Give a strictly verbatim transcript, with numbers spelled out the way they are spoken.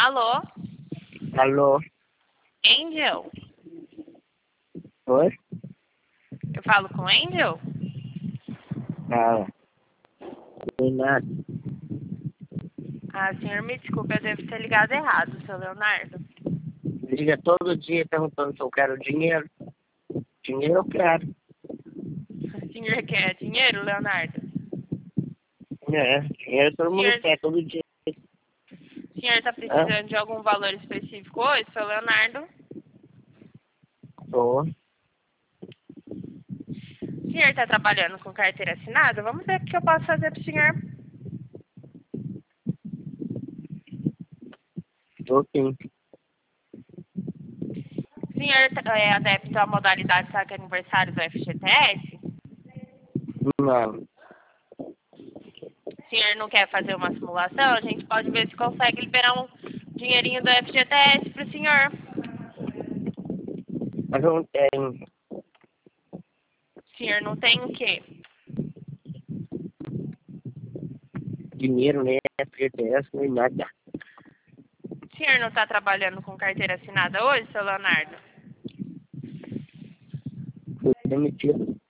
Alô? Alô? Angel? Oi? Eu falo com Angel? Ah, não nada. Ah, senhor, me desculpe, eu devo ter ligado errado, seu Leonardo. Liga todo dia perguntando se eu quero dinheiro. Dinheiro eu quero. O senhor quer dinheiro, Leonardo? É, dinheiro todo mundo Senhor, quer, todo dia. o senhor está Hã? precisando de algum valor específico hoje, seu Leonardo? Tô. O senhor está trabalhando com carteira assinada? Vamos ver o que eu posso fazer para o senhor. Tô sim. O senhor é adepto à modalidade saque aniversário do F G T S? Não. O senhor não quer fazer uma simulação? A gente pode ver se consegue liberar um dinheirinho do F G T S para o senhor. Mas eu não tenho O senhor não tem o quê? dinheiro, nem F G T S, nem nada. O senhor não está trabalhando com carteira assinada hoje, seu Leonardo? Fui demitido.